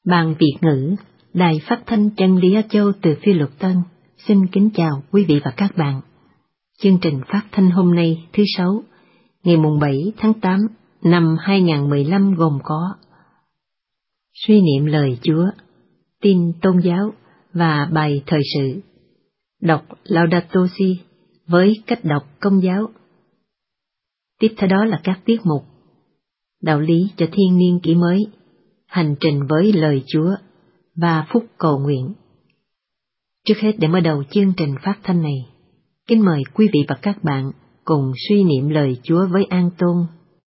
Ban Việt ngữ, Đài Phát thanh Chân lý Á Châu từ Phi Luật Tân, xin kính chào quý vị và các bạn. Chương trình phát thanh hôm nay thứ Sáu, ngày mùng 7 tháng 8 năm 2015 gồm có suy niệm lời Chúa, tin tôn giáo và bài thời sự, đọc Laudato Si với cách đọc Công giáo. Tiếp theo đó là các tiết mục đạo lý cho thiên niên kỷ mới, hành trình với lời Chúa và phúc cầu nguyện. Trước hết, để mở đầu chương trình phát thanh này, kính mời quý vị và các bạn cùng suy niệm lời Chúa với an tôn.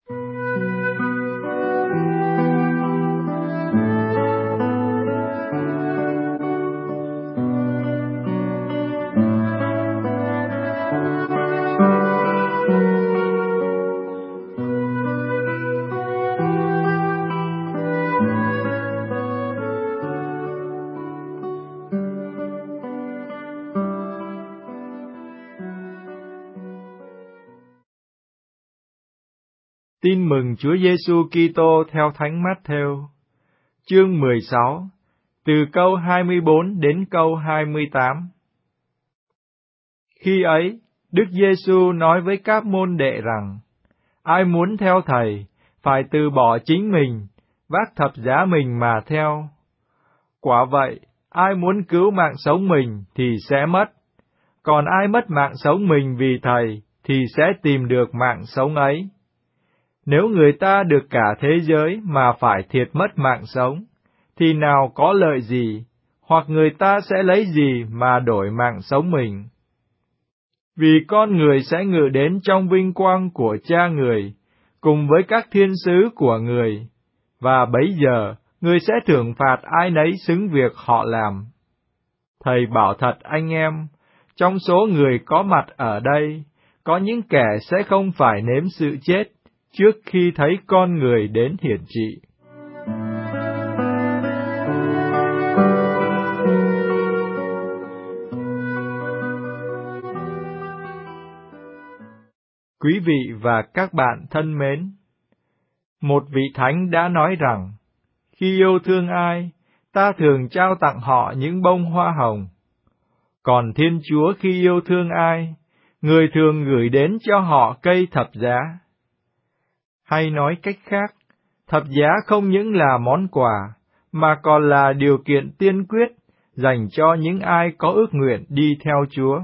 Tin mừng Chúa Giêsu Kitô theo Thánh Mát-thêu, chương 16, từ câu 24 đến câu 28. Khi ấy, Đức Giêsu nói với các môn đệ rằng: ai muốn theo Thầy, phải từ bỏ chính mình, vác thập giá mình mà theo. Quả vậy, ai muốn cứu mạng sống mình thì sẽ mất, còn ai mất mạng sống mình vì Thầy thì sẽ tìm được mạng sống ấy. Nếu người ta được cả thế giới mà phải thiệt mất mạng sống, thì nào có lợi gì, hoặc người ta sẽ lấy gì mà đổi mạng sống mình? Vì con người sẽ ngự đến trong vinh quang của Cha người, cùng với các thiên sứ của người, và bấy giờ người sẽ thưởng phạt ai nấy xứng việc họ làm. Thầy bảo thật anh em, trong số người có mặt ở đây, có những kẻ sẽ không phải nếm sự chết trước khi thấy con người đến hiển trị. Quý vị và các bạn thân mến, một vị thánh đã nói rằng, khi yêu thương ai, ta thường trao tặng họ những bông hoa hồng. Còn Thiên Chúa khi yêu thương ai, người thường gửi đến cho họ cây thập giá. Hay nói cách khác, thập giá không những là món quà, mà còn là điều kiện tiên quyết dành cho những ai có ước nguyện đi theo Chúa.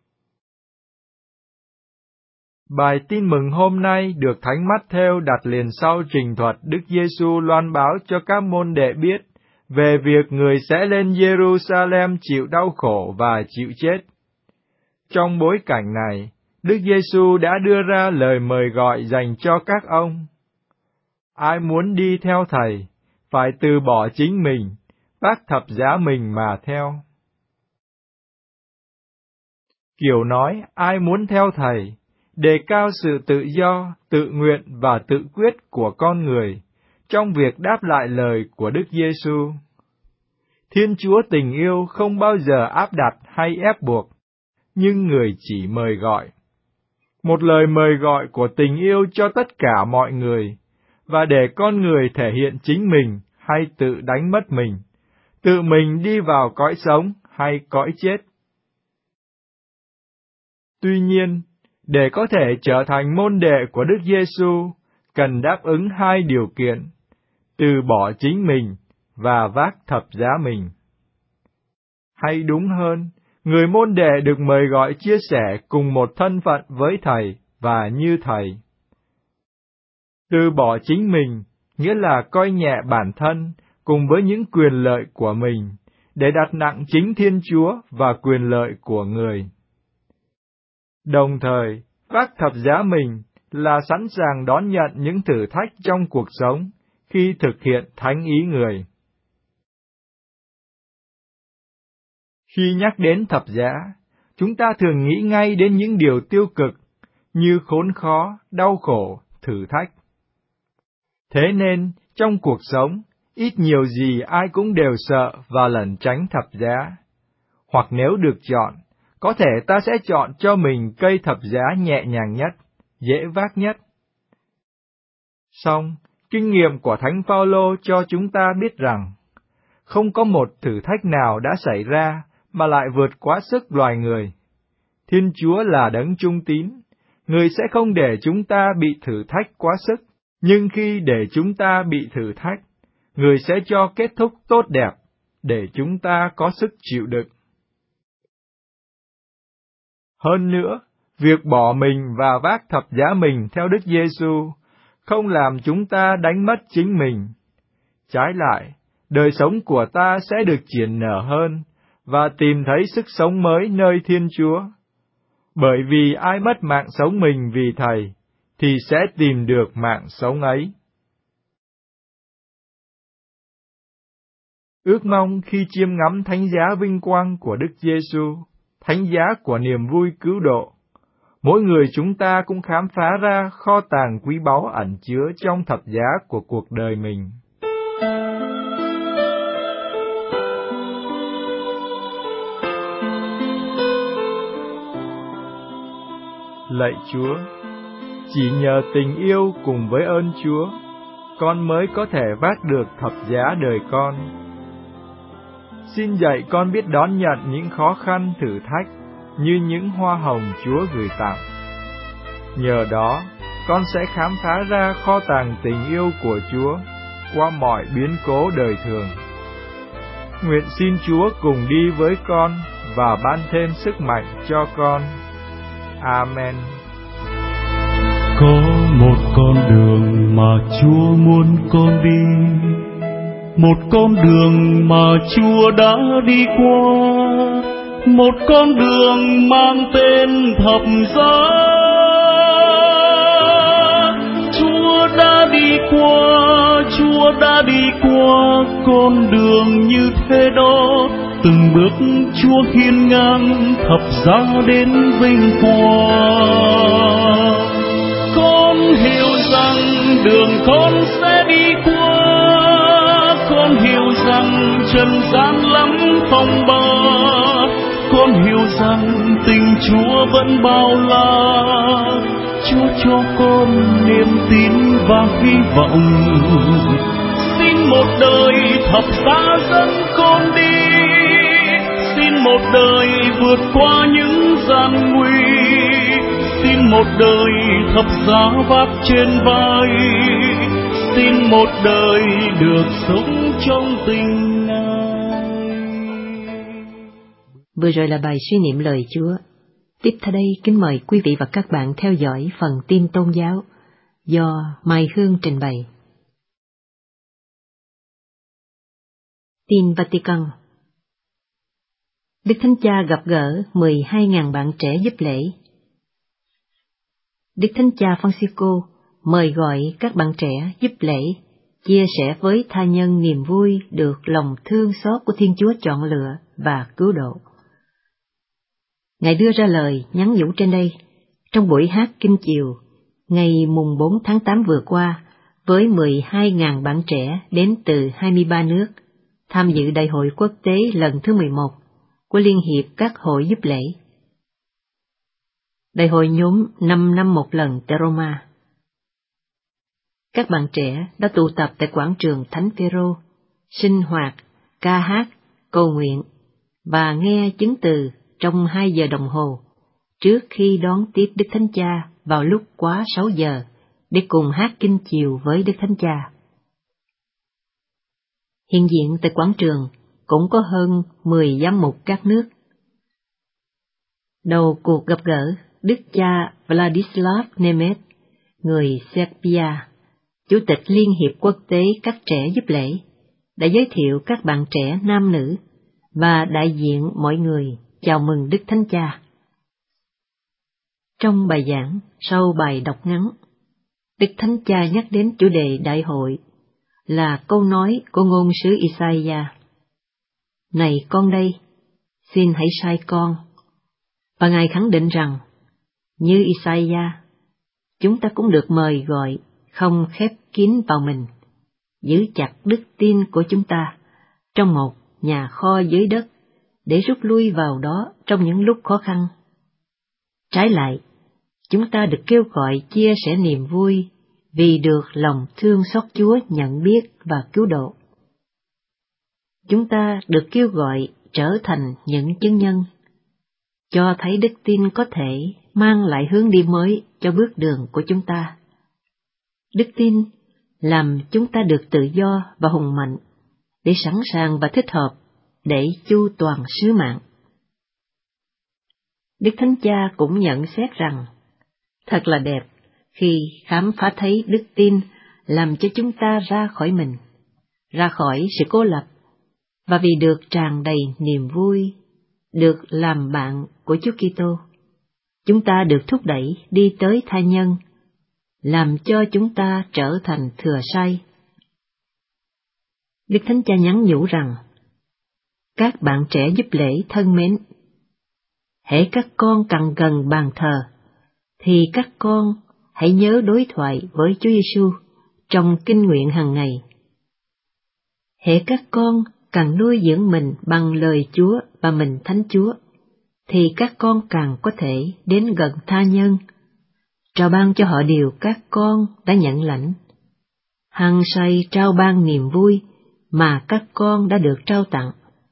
Bài tin mừng hôm nay được Thánh Mát-thêu đặt liền sau trình thuật Đức Giêsu loan báo cho các môn đệ biết về việc người sẽ lên Giê-ru-sa-lem chịu đau khổ và chịu chết. Trong bối cảnh này, Đức Giêsu đã đưa ra lời mời gọi dành cho các ông. Ai muốn đi theo Thầy, phải từ bỏ chính mình, vác thập giá mình mà theo. Kiểu nói ai muốn theo Thầy, đề cao sự tự do, tự nguyện và tự quyết của con người trong việc đáp lại lời của Đức Giêsu. Thiên Chúa tình yêu không bao giờ áp đặt hay ép buộc, nhưng người chỉ mời gọi. Một lời mời gọi của tình yêu cho tất cả mọi người, và để con người thể hiện chính mình hay tự đánh mất mình, tự mình đi vào cõi sống hay cõi chết. Tuy nhiên, để có thể trở thành môn đệ của Đức Giêsu, cần đáp ứng hai điều kiện: từ bỏ chính mình và vác thập giá mình. Hay đúng hơn, người môn đệ được mời gọi chia sẻ cùng một thân phận với Thầy và như Thầy. Từ bỏ chính mình nghĩa là coi nhẹ bản thân cùng với những quyền lợi của mình, để đặt nặng chính Thiên Chúa và quyền lợi của người. Đồng thời, vác thập giá mình là sẵn sàng đón nhận những thử thách trong cuộc sống khi thực hiện thánh ý người. Khi nhắc đến thập giá, chúng ta thường nghĩ ngay đến những điều tiêu cực như khốn khó, đau khổ, thử thách. Thế nên, trong cuộc sống, ít nhiều gì ai cũng đều sợ và lẩn tránh thập giá. Hoặc nếu được chọn, có thể ta sẽ chọn cho mình cây thập giá nhẹ nhàng nhất, dễ vác nhất. Song, kinh nghiệm của Thánh Phaolô cho chúng ta biết rằng, không có một thử thách nào đã xảy ra mà lại vượt quá sức loài người. Thiên Chúa là đấng trung tín, Người sẽ không để chúng ta bị thử thách quá sức, nhưng khi để chúng ta bị thử thách, Người sẽ cho kết thúc tốt đẹp, để chúng ta có sức chịu đựng. Hơn nữa, việc bỏ mình và vác thập giá mình theo Đức Giêsu không làm chúng ta đánh mất chính mình. Trái lại, đời sống của ta sẽ được triển nở hơn và tìm thấy sức sống mới nơi Thiên Chúa. Bởi vì ai mất mạng sống mình vì Thầy, thì sẽ tìm được mạng sống ấy. Ước mong khi chiêm ngắm thánh giá vinh quang của Đức Giêsu, thánh giá của niềm vui cứu độ, mỗi người chúng ta cũng khám phá ra kho tàng quý báu ẩn chứa trong thập giá của cuộc đời mình. Lạy Chúa, chỉ nhờ tình yêu cùng với ơn Chúa, con mới có thể vác được thập giá đời con. Xin dạy con biết đón nhận những khó khăn thử thách như những hoa hồng Chúa gửi tặng. Nhờ đó, con sẽ khám phá ra kho tàng tình yêu của Chúa qua mọi biến cố đời thường. Nguyện xin Chúa cùng đi với con và ban thêm sức mạnh cho con. Amen. Có một con đường mà Chúa muốn con đi, một con đường mà Chúa đã đi qua, một con đường mang tên thập giá. Chúa đã đi qua con đường như thế đó, từng bước Chúa hiên ngang thập giá đến vinh quang. Con hiểu rằng đường con sẽ đi qua, con hiểu rằng trần gian lắm phong ba, con hiểu rằng tình Chúa vẫn bao la. Chúa cho con niềm tin và hy vọng, xin một đời thập giá dẫn con đi, xin một đời vượt qua những gian nguy, xin một đời thập giá vác trên vai, xin một đời được sống trong tình Ngài. Vừa rồi là bài suy niệm lời Chúa. Tiếp theo đây, kính mời quý vị và các bạn theo dõi phần tin tôn giáo do Mai Hương trình bày. Tin Vatican. Đức Thánh Cha gặp gỡ 12.000 bạn trẻ giúp lễ. Đức Thánh Cha Francisco mời gọi các bạn trẻ giúp lễ, chia sẻ với tha nhân niềm vui được lòng thương xót của Thiên Chúa chọn lựa và cứu độ. Ngài đưa ra lời nhắn nhủ trên đây trong buổi hát kinh chiều ngày mùng 4 tháng 8 vừa qua với 12.000 bạn trẻ đến từ 23 nước tham dự Đại hội quốc tế lần thứ 11 của Liên hiệp các hội giúp lễ. Đại hội nhóm 5 năm một lần tại Roma. Các bạn trẻ đã tụ tập tại quảng trường Thánh Phêrô, sinh hoạt, ca hát, cầu nguyện và nghe chứng từ trong 2 giờ đồng hồ trước khi đón tiếp Đức Thánh Cha vào lúc quá 6 giờ để cùng hát kinh chiều với Đức Thánh Cha. Hiện diện tại quảng trường cũng có hơn 10 giám mục các nước. Đầu cuộc gặp gỡ, Đức cha Vladislav Nemeth, người Serbia, Chủ tịch Liên hiệp quốc tế các trẻ giúp lễ, đã giới thiệu các bạn trẻ nam nữ và đại diện mọi người chào mừng Đức Thánh Cha. Trong bài giảng sau bài đọc ngắn, Đức Thánh Cha nhắc đến chủ đề đại hội là câu nói của ngôn sứ Isaiah: "Này con đây, xin hãy sai con." Và Ngài khẳng định rằng, như Isaiah, chúng ta cũng được mời gọi không khép kín vào mình, giữ chặt đức tin của chúng ta trong một nhà kho dưới đất để rút lui vào đó trong những lúc khó khăn. Trái lại, chúng ta được kêu gọi chia sẻ niềm vui vì được lòng thương xót Chúa nhận biết và cứu độ. chúng ta được kêu gọi trở thành những chứng nhân, cho thấy đức tin có thể mang lại hướng đi mới cho bước đường của chúng ta. Đức tin làm chúng ta được tự do và hùng mạnh, để sẵn sàng và thích hợp để chu toàn sứ mạng. Đức Thánh Cha cũng nhận xét rằng, thật là đẹp khi khám phá thấy đức tin làm cho chúng ta ra khỏi mình, ra khỏi sự cô lập, và vì được tràn đầy niềm vui, được làm bạn của Chúa Kitô, chúng ta được thúc đẩy đi tới tha nhân, làm cho chúng ta trở thành thừa sai. Đức Thánh Cha nhắn nhủ rằng, các bạn trẻ giúp lễ thân mến, hễ các con cằn gần bàn thờ, thì các con hãy nhớ đối thoại với Chúa Giêsu trong kinh nguyện hàng ngày. Hễ các con càng nuôi dưỡng mình bằng lời Chúa và mình Thánh Chúa, thì các con càng có thể đến gần tha nhân, trao ban cho họ điều các con đã nhận lãnh, hăng say trao ban niềm vui mà các con đã được trao tặng.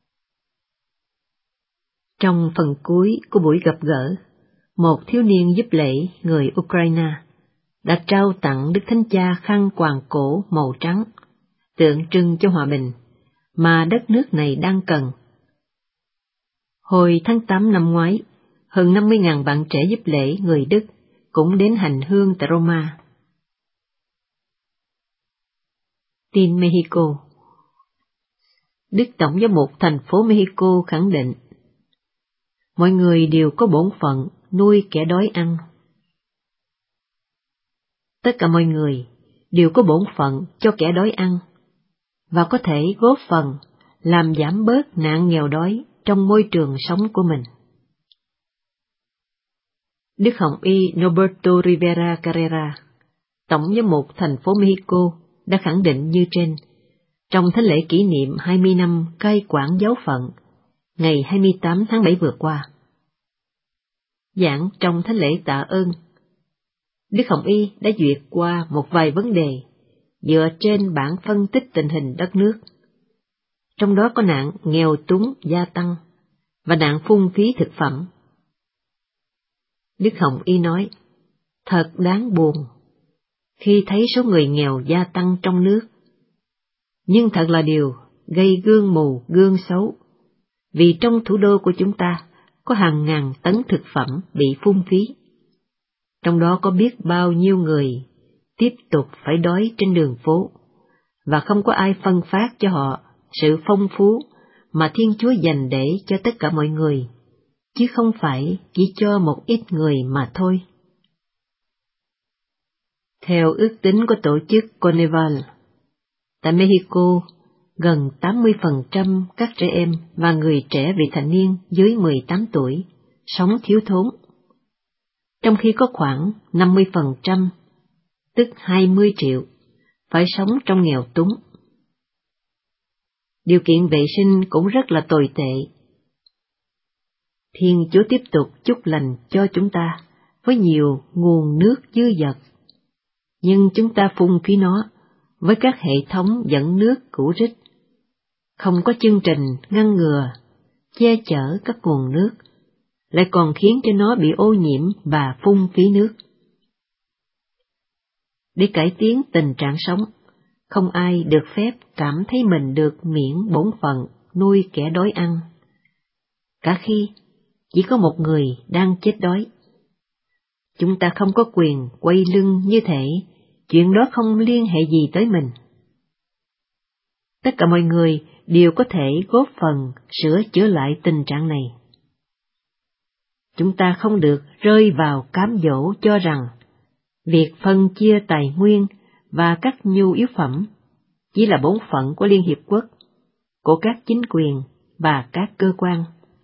Trong phần cuối của buổi gặp gỡ, một thiếu niên giúp lễ người Ukraine đã trao tặng Đức Thánh Cha khăn quàng cổ màu trắng, tượng trưng cho hòa bình mà đất nước này đang cần. Hồi tháng 8 năm ngoái, hơn 50.000 bạn trẻ giúp lễ người Đức cũng đến hành hương tại Roma. Tin Mexico. Đức Tổng giám mục thành phố Mexico khẳng định, mọi người đều có bổn phận nuôi kẻ đói ăn. Tất cả mọi người đều có bổn phận cho kẻ đói ăn, và có thể góp phần làm giảm bớt nạn nghèo đói trong môi trường sống của mình. Đức Hồng Y Norberto Rivera Carrera, Tổng giám mục thành phố Mexico, đã khẳng định như trên, trong thánh lễ kỷ niệm 20 năm cai quản giáo phận, ngày 28 tháng 7 vừa qua. Giảng trong thánh lễ tạ ơn, Đức Hồng Y đã duyệt qua một vài vấn đề dựa trên bản phân tích tình hình đất nước. Trong đó có nạn nghèo túng gia tăng và nạn phung phí thực phẩm. Đức Hồng Y nói, thật đáng buồn khi thấy số người nghèo gia tăng trong nước, nhưng thật là điều gây gương mù gương xấu, vì trong thủ đô của chúng ta có hàng ngàn tấn thực phẩm bị phung phí. Trong đó có biết bao nhiêu người tiếp tục phải đói trên đường phố, và không có ai phân phát cho họ sự phong phú mà Thiên Chúa dành để cho tất cả mọi người, chứ không phải chỉ cho một ít người mà thôi. Theo ước tính của tổ chức Coneval, tại Mexico, gần 80% các trẻ em và người trẻ vị thành niên dưới 18 tuổi sống thiếu thốn, trong khi có khoảng 50%, tức 20 triệu, phải sống trong nghèo túng. Điều kiện vệ sinh cũng rất là tồi tệ. Thiên Chúa tiếp tục chúc lành cho chúng ta với nhiều nguồn nước dư dật, nhưng chúng ta phung phí nó với các hệ thống dẫn nước cũ rích, không có chương trình ngăn ngừa, che chở các nguồn nước, lại còn khiến cho nó bị ô nhiễm và phung phí nước. Để cải tiến tình trạng sống, không ai được phép cảm thấy mình được miễn bổn phận nuôi kẻ đói ăn, cả khi chỉ có một người đang chết đói. Chúng ta không có quyền quay lưng như thể chuyện đó không liên hệ gì tới mình. Tất cả mọi người đều có thể góp phần sửa chữa lại tình trạng này. Chúng ta không được rơi vào cám dỗ cho rằng việc phân chia tài nguyên và các nhu yếu phẩm chỉ là bổn phận của Liên Hiệp Quốc, của các chính quyền và các cơ quan.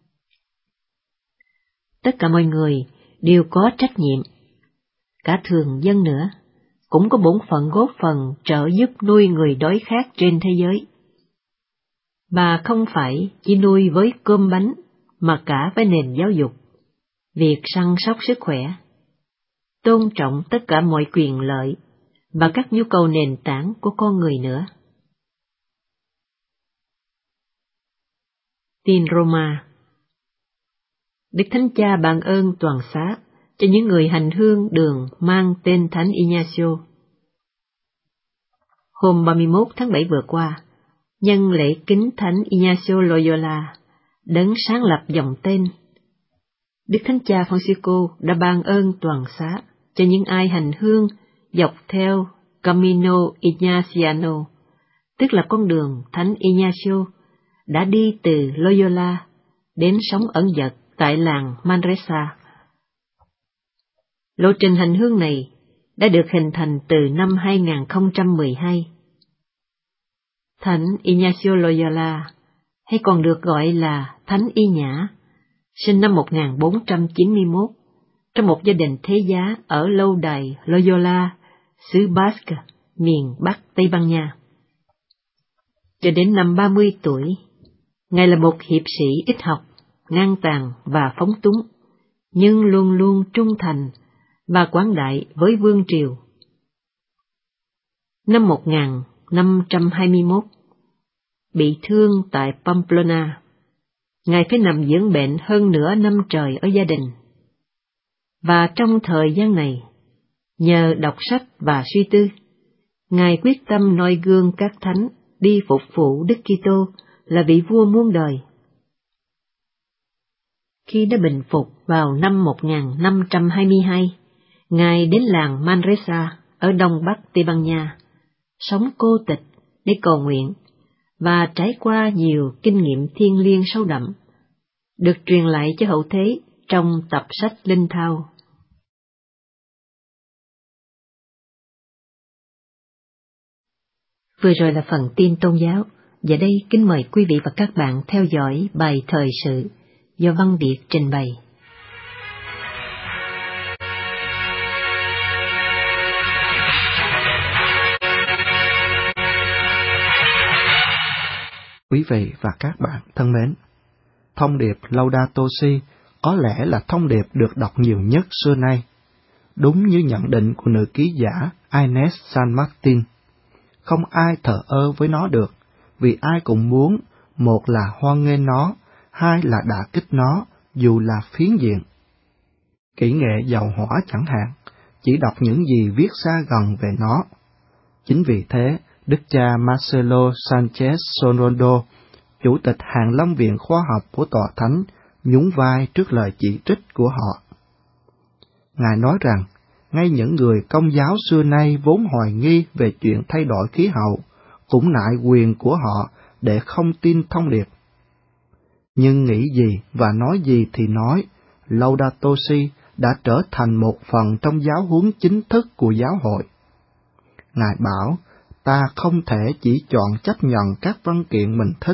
Tất cả mọi người đều có trách nhiệm, cả thường dân nữa, cũng có bổn phận góp phần trợ giúp nuôi người đói khát trên thế giới. Mà không phải chỉ nuôi với cơm bánh, mà cả với nền giáo dục, việc săn sóc sức khỏe, tôn trọng tất cả mọi quyền lợi và các nhu cầu nền tảng của con người nữa. Tin Roma. Đức Thánh Cha ban ơn toàn xá cho những người hành hương đường mang tên Thánh Ignacio. Hôm 31 tháng 7 vừa qua, nhân lễ kính Thánh Ignacio Loyola, đấng sáng lập dòng tên, Đức Thánh Cha Francisco đã ban ơn toàn xá cho những ai hành hương dọc theo Camino Ignaciano, tức là con đường Thánh Ignacio, đã đi từ Loyola đến sống ẩn dật tại làng Manresa. Lộ trình hành hương này đã được hình thành từ năm 2012. Thánh Ignacio Loyola, hay còn được gọi là Thánh Y Nhã, sinh năm 1491 trong một gia đình thế giá ở lâu đài Loyola, xứ Basque, miền Bắc Tây Ban Nha. Cho đến năm 30 tuổi, Ngài là một hiệp sĩ ít học, ngang tàn và phóng túng, nhưng luôn luôn trung thành và quảng đại với vương triều. Năm 1521, bị thương tại Pamplona, Ngài phải nằm dưỡng bệnh hơn nửa năm trời ở gia đình. Và trong thời gian này, nhờ đọc sách và suy tư, Ngài quyết tâm noi gương các thánh đi phục vụ Đức Kitô là vị vua muôn đời. Khi đã bình phục vào năm 1522, Ngài đến làng Manresa ở đông bắc Tây Ban Nha, sống cô tịch để cầu nguyện và trải qua nhiều kinh nghiệm thiêng liêng sâu đậm, được truyền lại cho hậu thế trong tập sách Linh Thao. Vừa rồi là phần tin tôn giáo, và đây kính mời quý vị và các bạn theo dõi bài thời sự do Văn Điệp trình bày. Quý vị và các bạn thân mến, thông điệp Laudato Si có lẽ là thông điệp được đọc nhiều nhất xưa nay. Đúng như nhận định của nữ ký giả Ines San Martin, không ai thờ ơ với nó được, vì ai cũng muốn, một là hoan nghênh nó, hai là đả kích nó, dù là phiến diện. Kỹ nghệ dầu hỏa chẳng hạn, chỉ đọc những gì viết xa gần về nó. Chính vì thế, Đức cha Marcelo Sanchez Sorondo, Chủ tịch Hàn Lâm Viện Khoa học của Tòa Thánh, nhún vai trước lời chỉ trích của họ. Ngài nói rằng, ngay những người Công giáo xưa nay vốn hoài nghi về chuyện thay đổi khí hậu, cũng nại quyền của họ để không tin thông điệp. Nhưng nghĩ gì và nói gì thì nói, Laudato Si đã trở thành một phần trong giáo huấn chính thức của giáo hội. Ngài bảo, ta không thể chỉ chọn chấp nhận các văn kiện mình thích.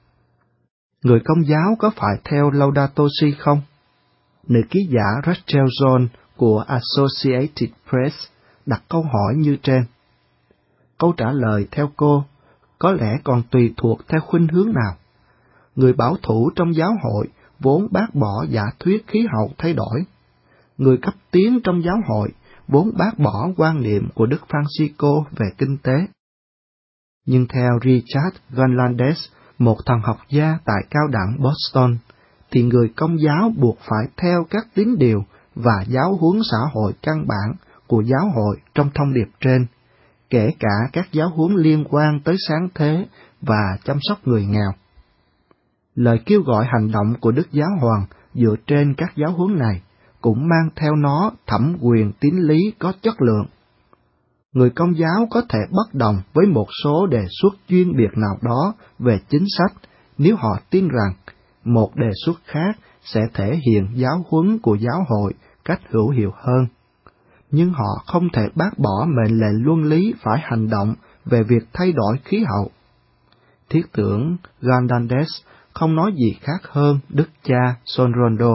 Người Công giáo có phải theo Laudato Si không? Nữ ký giả Rachel John của Associated Press đặt câu hỏi như trên. Câu trả lời theo cô có lẽ còn tùy thuộc theo khuynh hướng nào. Người bảo thủ trong giáo hội vốn bác bỏ giả thuyết khí hậu thay đổi. Người cấp tiến trong giáo hội vốn bác bỏ quan niệm của Đức Francisco về kinh tế. Nhưng theo Richard Gonlandes, một thần học gia tại cao đẳng Boston, thì người Công giáo buộc phải theo các tín điều và giáo huấn xã hội căn bản của giáo hội trong thông điệp trên, kể cả các giáo huấn liên quan tới sáng thế và chăm sóc người nghèo. Lời kêu gọi hành động của Đức Giáo Hoàng dựa trên các giáo huấn này cũng mang theo nó thẩm quyền tín lý có chất lượng. Người Công giáo có thể bất đồng với một số đề xuất chuyên biệt nào đó về chính sách nếu họ tin rằng một đề xuất khác sẽ thể hiện giáo huấn của giáo hội cách hữu hiệu hơn. Nhưng họ không thể bác bỏ mệnh lệnh luân lý phải hành động về việc thay đổi khí hậu. Thiết tưởng Gonlandes không nói gì khác hơn Đức cha Sorondo.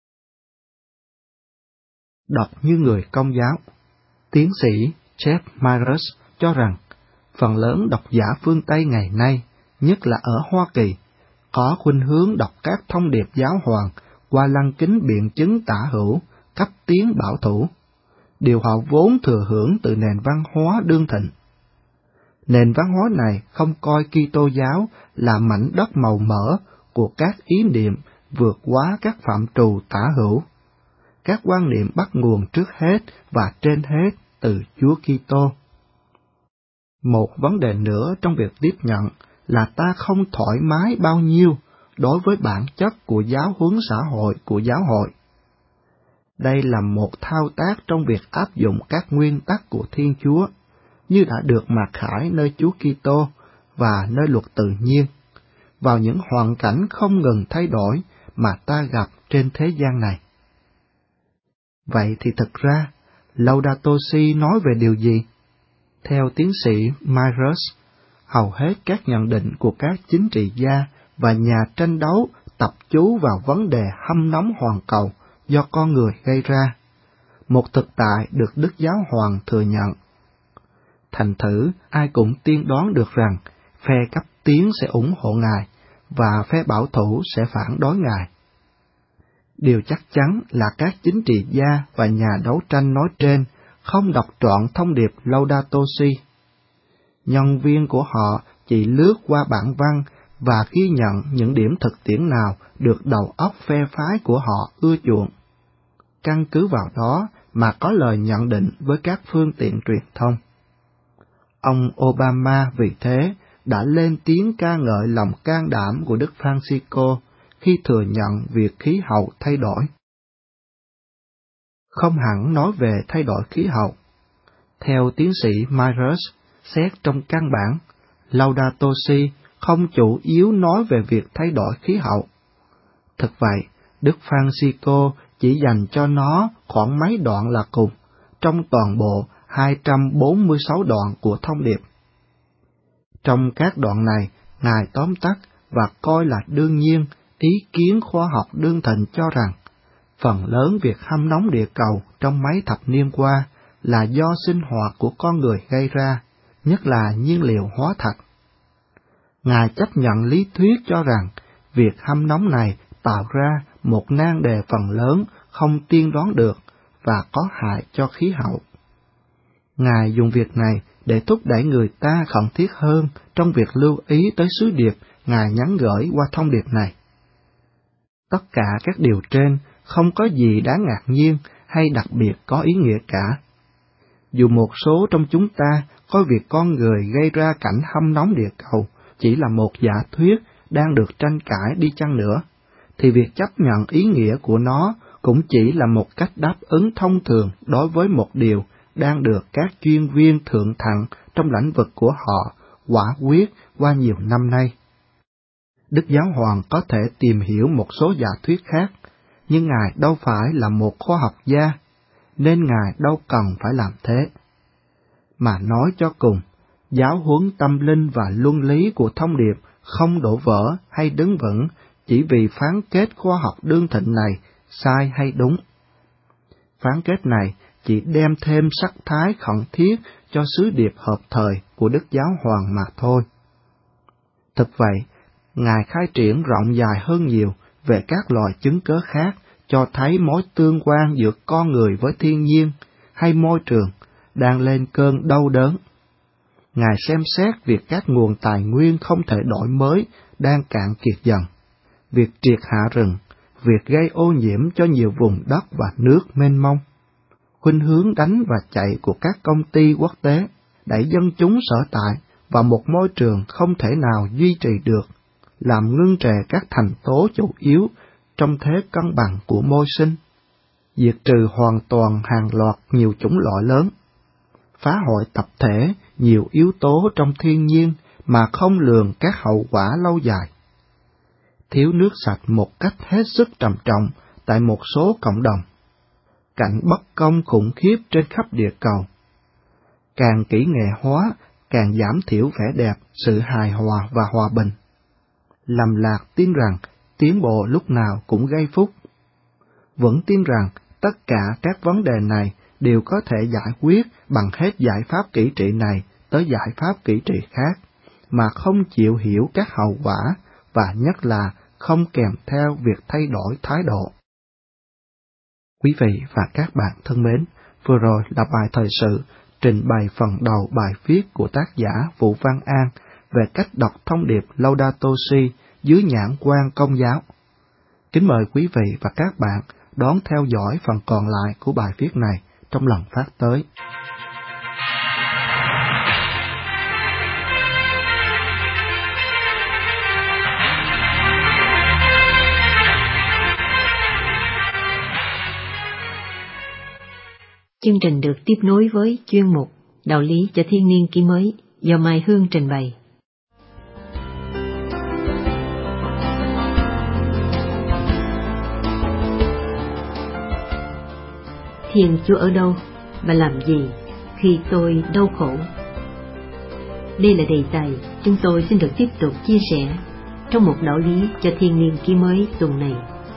Đọc như người Công giáo, tiến sĩ Jeff Myers cho rằng phần lớn độc giả phương Tây ngày nay, nhất là ở Hoa Kỳ, có khuynh hướng đọc các thông điệp giáo hoàng qua lăng kính biện chứng tả hữu, cấp tiến bảo thủ, điều họ vốn thừa hưởng từ nền văn hóa đương thịnh. Nền văn hóa này không coi Kitô giáo là mảnh đất màu mỡ của các ý niệm vượt quá các phạm trù tả hữu. Các quan niệm bắt nguồn trước hết và trên hết từ Chúa Kitô. Một vấn đề nữa trong việc tiếp nhận là ta không thoải mái bao nhiêu đối với bản chất của giáo huấn xã hội của giáo hội. Đây là một thao tác trong việc áp dụng các nguyên tắc của Thiên Chúa, như đã được mặc khải nơi Chúa Kitô và nơi luật tự nhiên, vào những hoàn cảnh không ngừng thay đổi mà ta gặp trên thế gian này. Vậy thì thực ra, Laudato Si nói về điều gì? Theo tiến sĩ Myers, hầu hết các nhận định của các chính trị gia và nhà tranh đấu tập chú vào vấn đề hâm nóng hoàn cầu do con người gây ra, một thực tại được Đức Giáo Hoàng thừa nhận. Thành thử, ai cũng tiên đoán được rằng phe cấp tiến sẽ ủng hộ Ngài và phe bảo thủ sẽ phản đối Ngài. Điều chắc chắn là các chính trị gia và nhà đấu tranh nói trên không đọc trọn thông điệp Laudato Si. Nhân viên của họ chỉ lướt qua bản văn và ghi nhận những điểm thực tiễn nào được đầu óc phe phái của họ ưa chuộng. Căn cứ vào đó mà có lời nhận định với các phương tiện truyền thông. Ông Obama vì thế đã lên tiếng ca ngợi lòng can đảm của Đức Francisco khi thừa nhận việc khí hậu thay đổi. Không hẳn nói về thay đổi khí hậu. Theo tiến sĩ Myers, xét trong căn bản, Laudato Si không chủ yếu nói về việc thay đổi khí hậu. Thực vậy, Đức Francisco chỉ dành cho nó khoảng mấy đoạn là cùng, trong toàn bộ 246 đoạn của thông điệp. Trong các đoạn này, Ngài tóm tắt và coi là đương nhiên ý kiến khoa học đương thịnh cho rằng phần lớn việc hâm nóng địa cầu trong mấy thập niên qua là do sinh hoạt của con người gây ra, nhất là nhiên liệu hóa thạch. Ngài chấp nhận lý thuyết cho rằng việc hâm nóng này tạo ra một nan đề phần lớn không tiên đoán được và có hại cho khí hậu. Ngài dùng việc này để thúc đẩy người ta khẩn thiết hơn trong việc lưu ý tới sứ điệp Ngài nhắn gửi qua thông điệp này. Tất cả các điều trên không có gì đáng ngạc nhiên hay đặc biệt có ý nghĩa cả. Dù một số trong chúng ta coi việc con người gây ra cảnh hâm nóng địa cầu chỉ là một giả thuyết đang được tranh cãi đi chăng nữa, thì việc chấp nhận ý nghĩa của nó cũng chỉ là một cách đáp ứng thông thường đối với một điều đang được các chuyên viên thượng thặng trong lĩnh vực của họ quả quyết qua nhiều năm nay. Đức Giáo Hoàng có thể tìm hiểu một số giả thuyết khác, nhưng Ngài đâu phải là một khoa học gia, nên Ngài đâu cần phải làm thế. Mà nói cho cùng, giáo huấn tâm linh và luân lý của thông điệp không đổ vỡ hay đứng vững chỉ vì phán kết khoa học đương thịnh này sai hay đúng. Phán kết này chỉ đem thêm sắc thái khẩn thiết cho sứ điệp hợp thời của Đức Giáo Hoàng mà thôi. Thực vậy, Ngài khai triển rộng dài hơn nhiều về các loại chứng cớ khác cho thấy mối tương quan giữa con người với thiên nhiên hay môi trường đang lên cơn đau đớn. Ngài xem xét việc các nguồn tài nguyên không thể đổi mới đang cạn kiệt dần, việc triệt hạ rừng, việc gây ô nhiễm cho nhiều vùng đất và nước mênh mông, khuynh hướng đánh và chạy của các công ty quốc tế đẩy dân chúng sở tại vào một môi trường không thể nào duy trì được, làm ngưng trệ các thành tố chủ yếu trong thế cân bằng của môi sinh, diệt trừ hoàn toàn hàng loạt nhiều chủng loại lớn, phá hoại tập thể nhiều yếu tố trong thiên nhiên mà không lường các hậu quả lâu dài, thiếu nước sạch một cách hết sức trầm trọng tại một số cộng đồng, cảnh bất công khủng khiếp trên khắp địa cầu. Càng kỹ nghệ hóa, càng giảm thiểu vẻ đẹp, sự hài hòa và hòa bình. Lầm lạc tin rằng tiến bộ lúc nào cũng gây phúc. Vẫn tin rằng tất cả các vấn đề này đều có thể giải quyết bằng hết giải pháp kỹ trị này tới giải pháp kỹ trị khác, mà không chịu hiểu các hậu quả và nhất là không kèm theo việc thay đổi thái độ. Quý vị và các bạn thân mến, vừa rồi là bài thời sự trình bày phần đầu bài viết của tác giả Vũ Văn An về cách đọc thông điệp Laudato Si dưới nhãn quan Công giáo. Kính mời quý vị và các bạn đón theo dõi phần còn lại của bài viết này trong lần phát tới. Chương trình được tiếp nối với chuyên mục Đạo lý cho thiên niên kỷ mới do Mai Hương trình bày. Thiên Chúa ở đâu và làm gì khi tôi đau khổ? Đây là đề tài chúng tôi xin được tiếp tục chia sẻ trong một đạo lý cho thiên niên kỷ mới tuần này.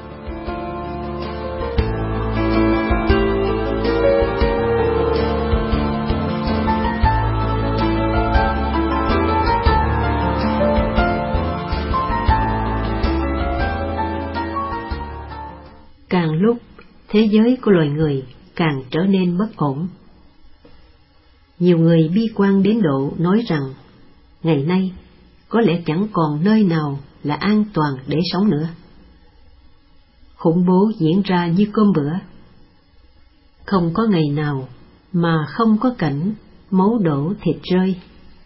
Càng lúc thế giới của loài người càng trở nên bất ổn. Nhiều người bi quan đến độ nói rằng ngày nay có lẽ chẳng còn nơi nào là an toàn để sống nữa. Khủng bố diễn ra như cơm bữa. Không có ngày nào mà không có cảnh máu đổ thịt rơi.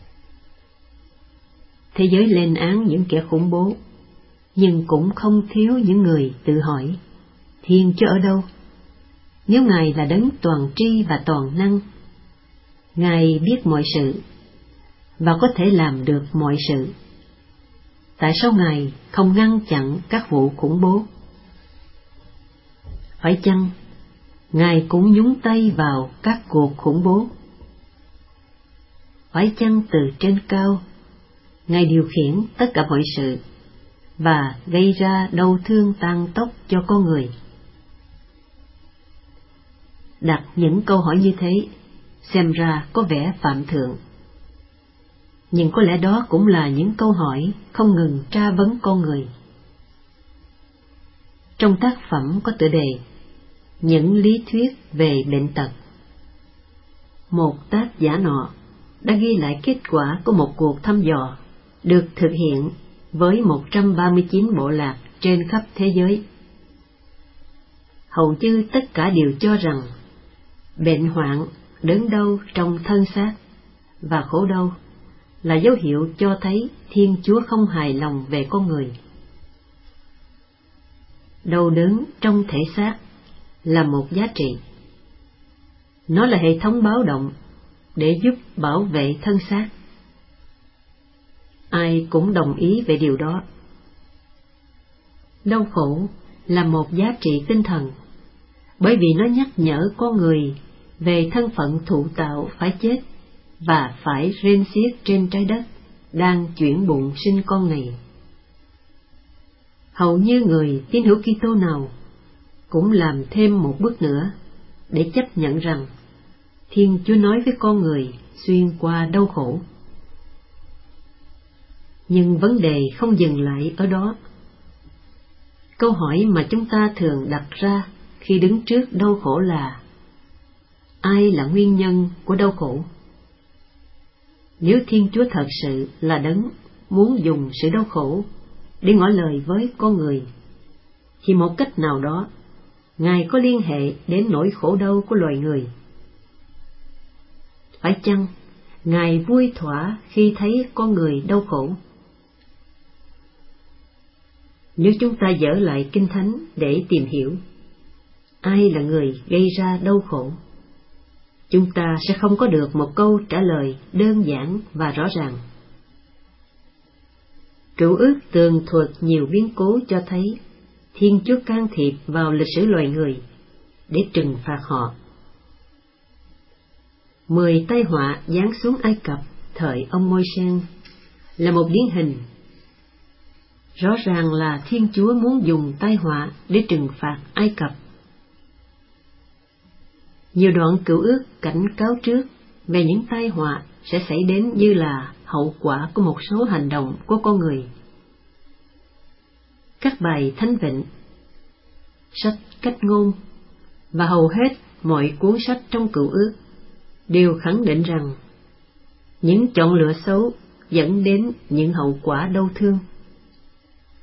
Thế giới lên án những kẻ khủng bố, nhưng cũng không thiếu những người tự hỏi, Thiên Chúa ở đâu? Nếu Ngài là đấng toàn tri và toàn năng, Ngài biết mọi sự và có thể làm được mọi sự, tại sao Ngài không ngăn chặn các vụ khủng bố? Phải chăng Ngài cũng nhúng tay vào các cuộc khủng bố? Phải chăng từ trên cao Ngài điều khiển tất cả mọi sự và gây ra đau thương tàn tóc cho con người? Đặt những câu hỏi như thế xem ra có vẻ phạm thượng, nhưng có lẽ đó cũng là những câu hỏi không ngừng tra vấn con người. Trong tác phẩm có tựa đề Những lý thuyết về bệnh tật, một tác giả nọ đã ghi lại kết quả của một cuộc thăm dò được thực hiện với 139 bộ lạc trên khắp thế giới. Hầu như tất cả đều cho rằng bệnh hoạn, đớn đau trong thân xác và khổ đau là dấu hiệu cho thấy Thiên Chúa không hài lòng về con người. Đau đớn trong thể xác là một giá trị. Nó là hệ thống báo động để giúp bảo vệ thân xác. Ai cũng đồng ý về điều đó. Đau khổ là một giá trị tinh thần, bởi vì nó nhắc nhở con người về thân phận thụ tạo phải chết và phải rên xiết trên trái đất đang chuyển bụng sinh con này. Hầu như người tín hữu Kitô nào cũng làm thêm một bước nữa để chấp nhận rằng Thiên Chúa nói với con người xuyên qua đau khổ. Nhưng vấn đề không dừng lại ở đó. Câu hỏi mà chúng ta thường đặt ra khi đứng trước đau khổ là: ai là nguyên nhân của đau khổ? Nếu Thiên Chúa thật sự là đấng muốn dùng sự đau khổ để ngỏ lời với con người, thì một cách nào đó Ngài có liên hệ đến nỗi khổ đau của loài người. Phải chăng Ngài vui thỏa khi thấy con người đau khổ? Nếu chúng ta dở lại Kinh Thánh để tìm hiểu ai là người gây ra đau khổ, chúng ta sẽ không có được một câu trả lời đơn giản và rõ ràng. Cựu ước tường thuật nhiều biến cố cho thấy Thiên Chúa can thiệp vào lịch sử loài người để trừng phạt họ. 10 tai họa giáng xuống Ai Cập thời ông Môi-se là một điển hình. Rõ ràng là Thiên Chúa muốn dùng tai họa để trừng phạt Ai Cập. Nhiều đoạn cựu ước cảnh cáo trước về những tai họa sẽ xảy đến như là hậu quả của một số hành động của con người. Các bài thánh vịnh, sách Cách Ngôn và hầu hết mọi cuốn sách trong cựu ước đều khẳng định rằng những chọn lựa xấu dẫn đến những hậu quả đau thương.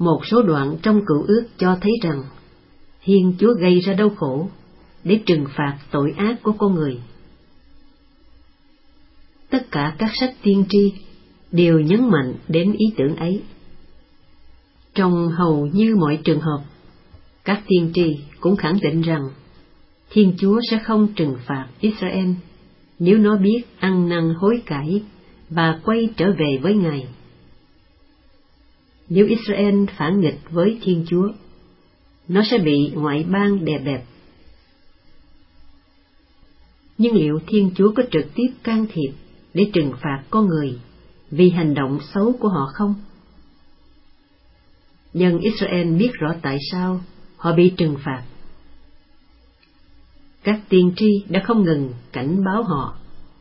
Một số đoạn trong Cựu Ước cho thấy rằng Thiên Chúa gây ra đau khổ để trừng phạt tội ác của con người. Tất cả các sách tiên tri đều nhấn mạnh đến ý tưởng ấy. Trong hầu như mọi trường hợp, các tiên tri cũng khẳng định rằng Thiên Chúa sẽ không trừng phạt Israel nếu nó biết ăn năn hối cải và quay trở về với Ngài. Nếu Israel phản nghịch với Thiên Chúa, nó sẽ bị ngoại bang đè bẹp. Nhưng liệu Thiên Chúa có trực tiếp can thiệp để trừng phạt con người vì hành động xấu của họ không? Dân Israel biết rõ tại sao họ bị trừng phạt. Các tiên tri đã không ngừng cảnh báo họ.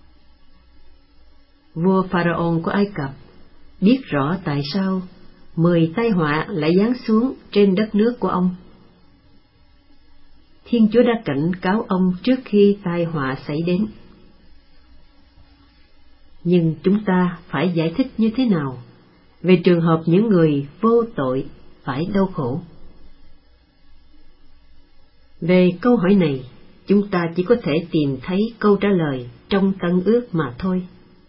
Vua Pharaoh của Ai Cập biết rõ tại sao 10 tai họa lại giáng xuống trên đất nước của ông. Thiên Chúa đã cảnh cáo ông trước khi tai họa xảy đến. Nhưng chúng ta phải giải thích như thế nào về trường hợp những người vô tội phải đau khổ? Về câu hỏi này, chúng ta chỉ có thể tìm thấy câu trả lời trong Tân Ước mà thôi.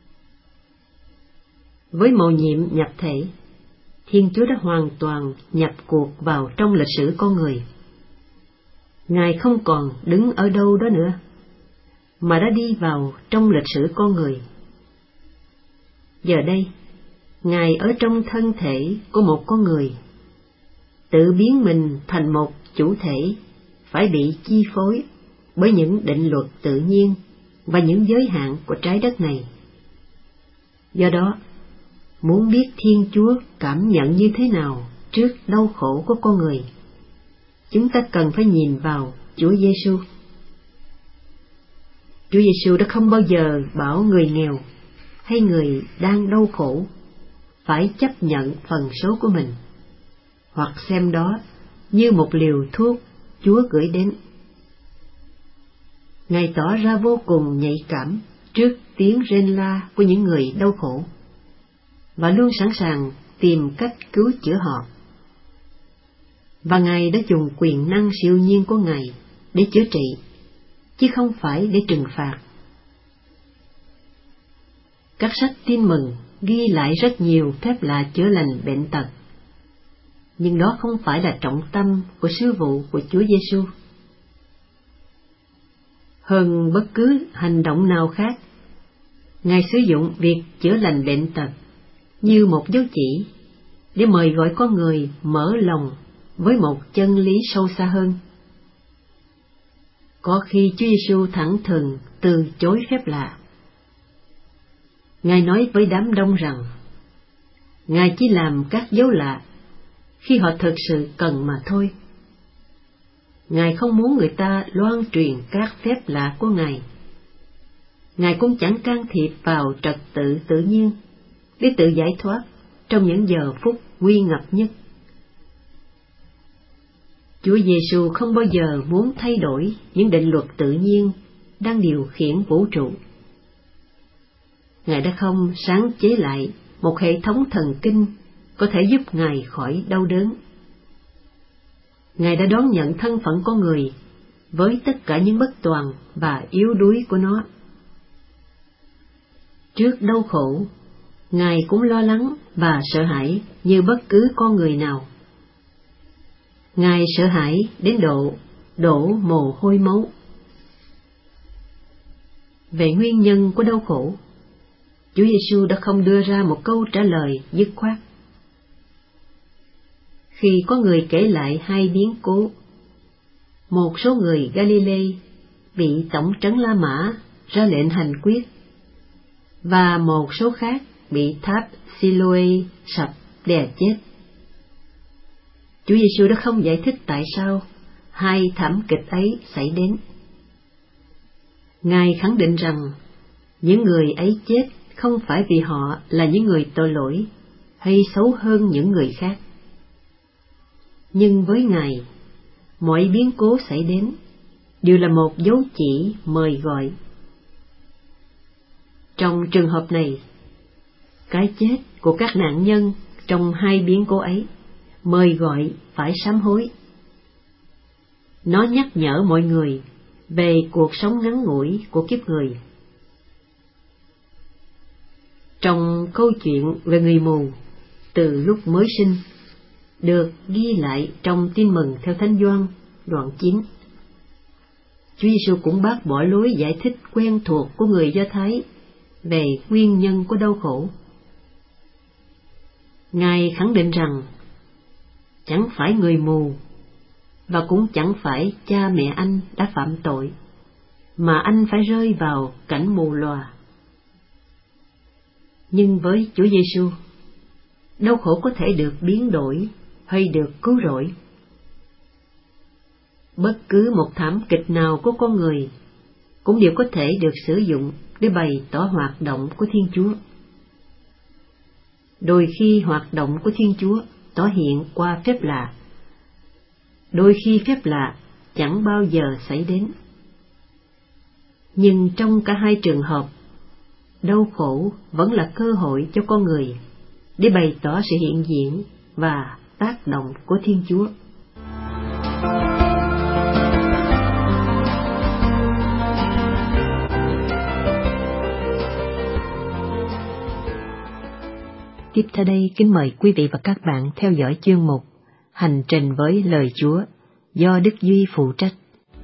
Với mầu nhiệm nhập thể, Thiên Chúa đã hoàn toàn nhập cuộc vào trong lịch sử con người. Ngài không còn đứng ở đâu đó nữa, mà đã đi vào trong lịch sử con người. Giờ đây, Ngài ở trong thân thể của một con người, tự biến mình thành một chủ thể phải bị chi phối bởi những định luật tự nhiên và những giới hạn của trái đất này. Do đó, muốn biết Thiên Chúa cảm nhận như thế nào trước đau khổ của con người, chúng ta cần phải nhìn vào Chúa Giêsu. Chúa Giêsu đã không bao giờ bảo người nghèo hay người đang đau khổ phải chấp nhận phần số của mình, hoặc xem đó như một liều thuốc Chúa gửi đến. Ngài tỏ ra vô cùng nhạy cảm trước tiếng rên la của những người đau khổ, và luôn sẵn sàng tìm cách cứu chữa họ. Và Ngài đã dùng quyền năng siêu nhiên của Ngài để chữa trị, chứ không phải để trừng phạt. Các sách tin mừng ghi lại rất nhiều phép lạ chữa lành bệnh tật, nhưng đó không phải là trọng tâm của sứ vụ của Chúa Giêsu. Hơn bất cứ hành động nào khác, Ngài sử dụng việc chữa lành bệnh tật như một dấu chỉ để mời gọi con người mở lòng với một chân lý sâu xa hơn. Có khi Chúa Giêsu thẳng thừng từ chối phép lạ. Ngài nói với đám đông rằng Ngài chỉ làm các dấu lạ khi họ thực sự cần mà thôi. Ngài không muốn người ta loan truyền các phép lạ của Ngài. Ngài cũng chẳng can thiệp vào trật tự tự nhiên để tự giải thoát trong những giờ phút nguy ngập nhất. Chúa Giêsu không bao giờ muốn thay đổi những định luật tự nhiên đang điều khiển vũ trụ. Ngài đã không sáng chế lại một hệ thống thần kinh có thể giúp Ngài khỏi đau đớn. Ngài đã đón nhận thân phận con người với tất cả những bất toàn và yếu đuối của nó. Trước đau khổ, Ngài cũng lo lắng và sợ hãi như bất cứ con người nào. Ngài sợ hãi đến độ đổ mồ hôi máu. Về nguyên nhân của đau khổ, Chúa Giêsu đã không đưa ra một câu trả lời dứt khoát. Khi có người kể lại hai biến cố, một số người Galilee bị tổng trấn La Mã ra lệnh hành quyết, và một số khác bị tháp Siloe sập đè chết, Chúa Giêsu đã không giải thích tại sao hai thảm kịch ấy xảy đến. Ngài khẳng định rằng những người ấy chết không phải vì họ là những người tội lỗi hay xấu hơn những người khác. Nhưng với Ngài, mọi biến cố xảy đến đều là một dấu chỉ mời gọi. Trong trường hợp này, cái chết của các nạn nhân trong hai biến cố ấy mời gọi phải sám hối. Nó nhắc nhở mọi người về cuộc sống ngắn ngủi của kiếp người. Trong câu chuyện về người mù từ lúc mới sinh, được ghi lại trong Tin mừng theo Thánh Gioan đoạn 9, Chúa Giêsu cũng bác bỏ lối giải thích quen thuộc của người Do Thái về nguyên nhân của đau khổ. Ngài khẳng định rằng chẳng phải người mù và cũng chẳng phải cha mẹ anh đã phạm tội mà anh phải rơi vào cảnh mù lòa. Nhưng với Chúa Giêsu, đau khổ có thể được biến đổi hay được cứu rỗi. Bất cứ một thảm kịch nào của con người cũng đều có thể được sử dụng để bày tỏ hoạt động của Thiên Chúa. Đôi khi hoạt động của Thiên Chúa tỏ hiện qua phép lạ, đôi khi phép lạ chẳng bao giờ xảy đến. Nhưng trong cả hai trường hợp, đau khổ vẫn là cơ hội cho con người để bày tỏ sự hiện diện và tác động của Thiên Chúa. Tiếp theo đây, kính mời quý vị và các bạn theo dõi chuyên mục Hành trình với lời Chúa do Đức Duy phụ trách.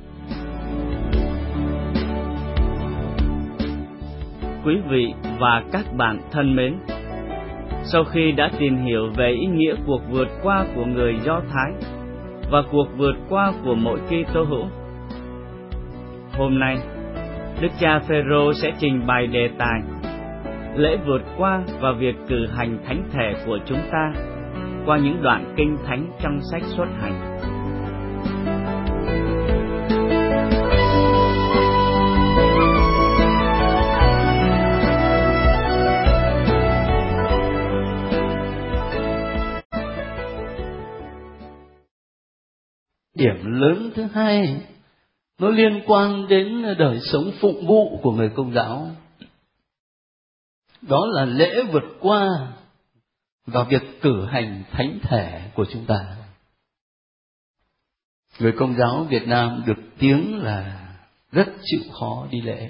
Quý vị và các bạn thân mến, sau khi đã tìm hiểu về ý nghĩa cuộc vượt qua của người Do Thái và cuộc vượt qua của mỗi Kitô hữu, hôm nay Đức cha Phêrô sẽ trình bày đề tài lễ vượt qua và việc cử hành thánh thể của chúng ta qua những đoạn kinh thánh trong sách Xuất Hành. Điểm lớn thứ hai, nó liên quan đến đời sống phụng vụ của người Công giáo. Đó là lễ vượt qua và việc cử hành thánh thể của chúng ta. Người Công giáo Việt Nam được tiếng là rất chịu khó đi lễ.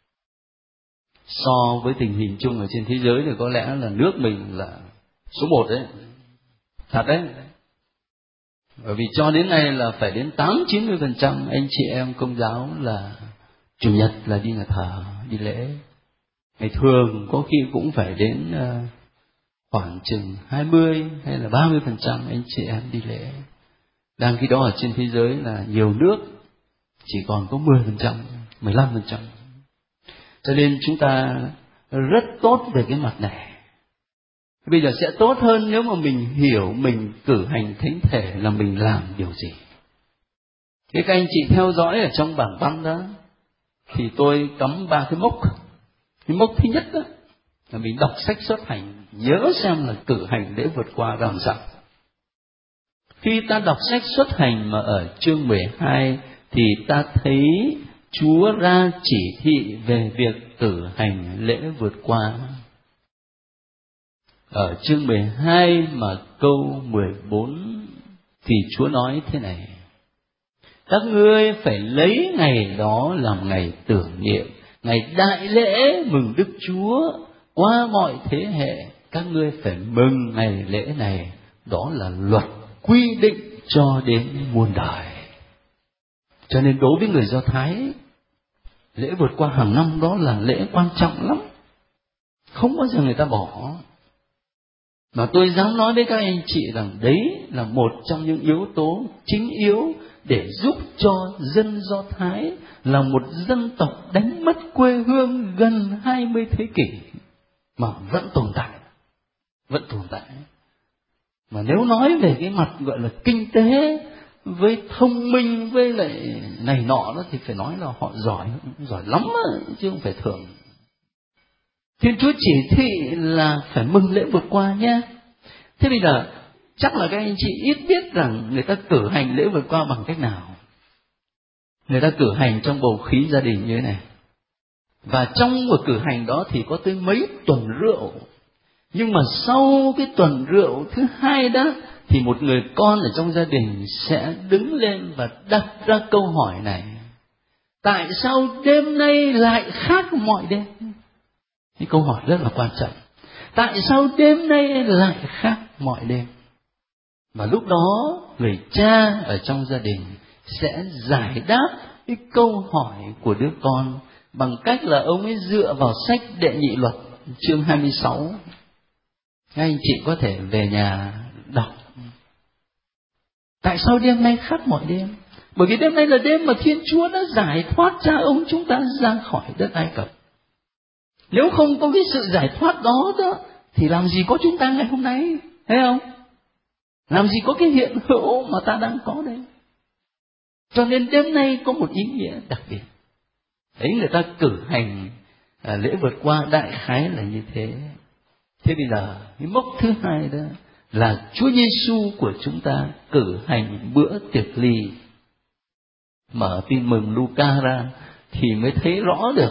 So với tình hình chung ở trên thế giới thì có lẽ là nước mình là số 1 đấy. Thật đấy. Bởi vì cho đến nay là phải đến 80-90% anh chị em Công giáo là Chủ nhật là đi nhà thờ, đi lễ. Ngày thường có khi cũng phải đến khoảng chừng 20 hay là 30% anh chị em đi lễ. Đang khi đó ở trên thế giới là nhiều nước chỉ còn có 10%, 15%. Cho nên chúng ta rất tốt về cái mặt này. Bây giờ sẽ tốt hơn nếu mà mình hiểu mình cử hành thánh thể là mình làm điều gì. Thế các anh chị theo dõi ở trong bảng băng đó, thì tôi cắm 3 cái mốc. Cái mốc thứ nhất đó là mình đọc sách Xuất Hành, nhớ xem là cử hành lễ vượt qua làm sao. Khi ta đọc sách Xuất Hành mà ở chương 12 thì ta thấy Chúa ra chỉ thị về việc cử hành lễ vượt qua. Ở chương 12 mà câu 14 thì Chúa nói thế này: các ngươi phải lấy ngày đó làm ngày tưởng niệm, ngày đại lễ mừng Đức Chúa qua mọi thế hệ. Các ngươi phải mừng ngày lễ này, đó là luật quy định cho đến muôn đời. Cho nên đối với người Do Thái, lễ vượt qua hàng năm đó là lễ quan trọng lắm, không bao giờ người ta bỏ. Mà tôi dám nói với các anh chị rằng đấy là một trong những yếu tố chính yếu để giúp cho dân Do Thái là một dân tộc đánh mất quê hương gần 20 thế kỷ mà vẫn tồn tại. Mà nếu nói về cái mặt gọi là kinh tế với thông minh với lại này nọ đó thì phải nói là họ giỏi lắm chứ không phải thường. Thiên Chúa chỉ thị là phải mừng lễ vượt qua nhé. Thế bây giờ chắc là các anh chị ít biết rằng người ta cử hành lễ vượt qua bằng cách nào. Người ta cử hành trong bầu khí gia đình như thế này. Và trong một cử hành đó thì có tới mấy tuần rượu. Nhưng mà sau cái tuần rượu thứ hai đó thì một người con ở trong gia đình sẽ đứng lên và đặt ra câu hỏi này: tại sao đêm nay lại khác mọi đêm? Cái câu hỏi rất là quan trọng. Tại sao đêm nay lại khác mọi đêm? Và lúc đó người cha ở trong gia đình sẽ giải đáp cái câu hỏi của đứa con bằng cách là ông ấy dựa vào sách Đệ Nhị Luật chương 26. Các anh chị có thể về nhà đọc. Tại sao đêm nay khác mọi đêm? Bởi vì đêm nay là đêm mà Thiên Chúa đã giải thoát cha ông chúng ta ra khỏi đất Ai Cập. Nếu không có cái sự giải thoát đó thì làm gì có chúng ta ngày hôm nay, thấy không? Làm gì có cái hiện hữu mà ta đang có đây. Cho nên đêm nay có một ý nghĩa đặc biệt. Đấy, người ta cử hành lễ vượt qua đại khái là như thế. Thế bây giờ cái mốc thứ hai đó là Chúa Giêsu của chúng ta cử hành bữa tiệc ly. Mở Tin Mừng Luca ra thì mới thấy rõ được.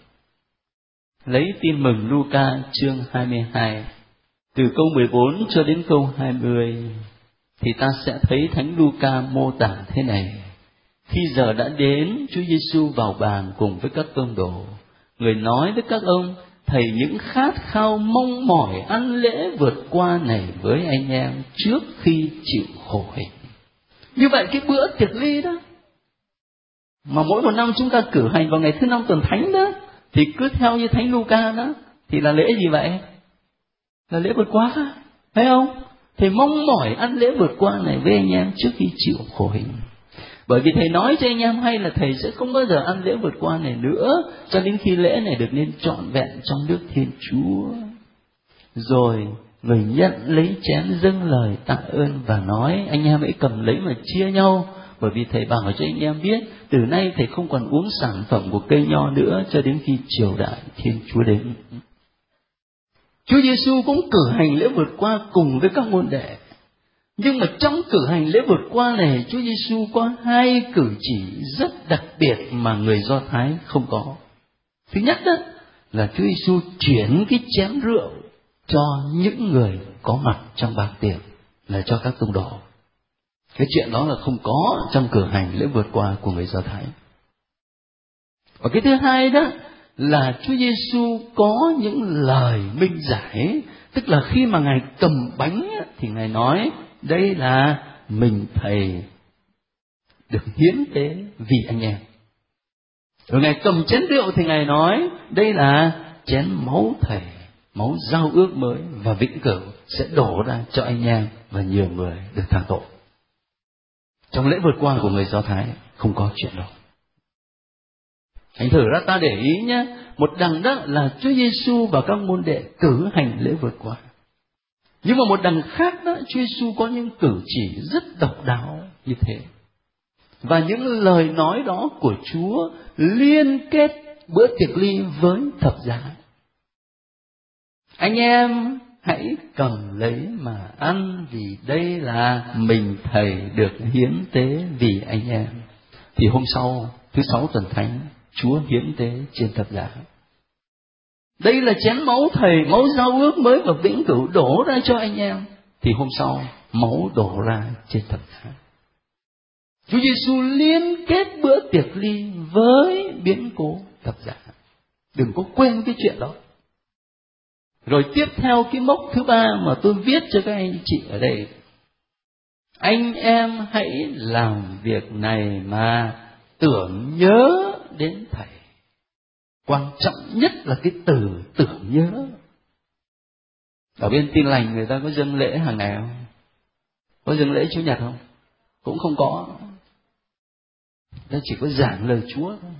Lấy Tin Mừng Luca chương 22 từ câu 14 cho đến câu 20 thì ta sẽ thấy Thánh Luca mô tả thế này: khi giờ đã đến, Chúa Giêsu vào bàn cùng với các tông đồ. Người nói với các ông: thầy những khát khao mong mỏi ăn lễ vượt qua này với anh em trước khi chịu khổ hình. Như vậy cái bữa tiệc ly đó mà mỗi một năm chúng ta cử hành vào ngày thứ 5 tuần thánh đó, thì cứ theo như Thánh Luca đó thì là lễ gì vậy? Là lễ vượt qua, thấy không? Thầy mong mỏi ăn lễ vượt qua này với anh em trước khi chịu khổ hình. Bởi vì thầy nói cho anh em hay là thầy sẽ không bao giờ ăn lễ vượt qua này nữa cho đến khi lễ này được nên trọn vẹn trong nước Thiên Chúa. Rồi người nhận lấy chén dâng lời tạ ơn và nói: anh em hãy cầm lấy mà chia nhau, bởi vì thầy bảo cho anh em biết từ nay thầy không còn uống sản phẩm của cây nho nữa cho đến khi triều đại Thiên Chúa đến. Chúa Giêsu cũng cử hành lễ vượt qua cùng với các môn đệ. Nhưng mà trong cử hành lễ vượt qua này, Chúa Giêsu có hai cử chỉ rất đặc biệt mà người Do Thái không có. Thứ nhất đó là Chúa Giêsu chuyển cái chén rượu cho những người có mặt trong bàn tiệc, là cho các tông đồ. Cái chuyện đó là không có trong cử hành lễ vượt qua của người Do Thái. Và cái thứ hai đó là Chúa Giêsu có những lời minh giải, tức là khi mà Ngài cầm bánh thì Ngài nói: đây là mình thầy được hiến tế vì anh em. Rồi Ngài cầm chén rượu thì Ngài nói: đây là chén máu thầy, máu giao ước mới và vĩnh cửu sẽ đổ ra cho anh em và nhiều người được tha tội. Trong lễ vượt qua của người Do Thái không có chuyện đó. Thành thử ra ta để ý nhé, một đằng đó là Chúa Giêsu và các môn đệ cử hành lễ vượt qua. Nhưng mà một đằng khác đó, Chúa Giêsu có những cử chỉ rất độc đáo như thế. Và những lời nói đó của Chúa liên kết bữa tiệc ly với thập giá. Anh em hãy cầm lấy mà ăn, vì đây là mình thầy được hiến tế vì anh em. Thì hôm sau, thứ 6 tuần thánh, Chúa hiến tế trên thập giá. Đây là chén máu thầy, máu giao ước mới và vĩnh cửu đổ ra cho anh em. Thì hôm sau, máu đổ ra trên thập giá. Chúa Giêsu liên kết bữa tiệc ly với biến cố thập giá. Đừng có quên cái chuyện đó. Rồi tiếp theo cái mốc thứ 3 mà tôi viết cho các anh chị ở đây: anh em hãy làm việc này mà tưởng nhớ đến thầy. Quan trọng nhất là cái từ tưởng nhớ. Ở bên Tin Lành người ta có dâng lễ hàng ngày không? Có dâng lễ Chủ nhật không? Cũng không có. Nó chỉ có giảng lời Chúa thôi.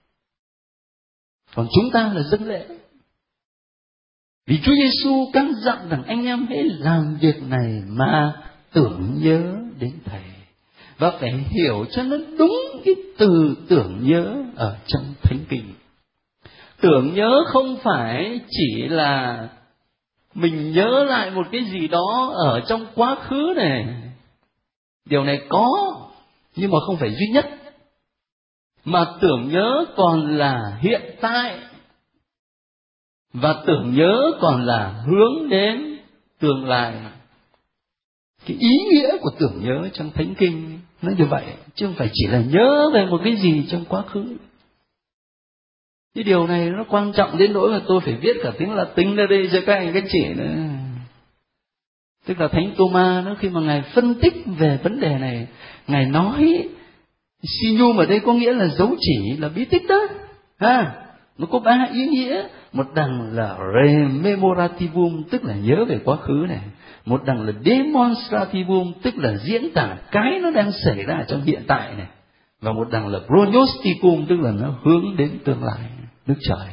Còn chúng ta là dâng lễ. Vì Chúa Giêsu căn dặn rằng anh em hãy làm việc này mà tưởng nhớ đến thầy. Và phải hiểu cho nó đúng cái từ tưởng nhớ ở trong Thánh Kinh. Tưởng nhớ không phải chỉ là mình nhớ lại một cái gì đó ở trong quá khứ này. Điều này có, nhưng mà không phải duy nhất. Mà tưởng nhớ còn là hiện tại. Và tưởng nhớ còn là hướng đến tương lai. Cái ý nghĩa của tưởng nhớ trong Thánh Kinh nó như vậy, chứ không phải chỉ là nhớ về một cái gì trong quá khứ. Cái điều này nó quan trọng đến nỗi mà tôi phải viết cả tiếng Latin ra đây cho các anh các chị nữa. Tức là Thánh Tô-ma nó khi mà Ngài phân tích về vấn đề này, Ngài nói Signum ở đây có nghĩa là dấu chỉ, là bí tích đó. Nó có 3 ý nghĩa. Một đằng là rememorativum, tức là nhớ về quá khứ này. Một đằng là demonstrativum, tức là diễn tả cái nó đang xảy ra trong hiện tại này. Và một đằng là prognosticum, tức là nó hướng đến tương lai, Đức Trời.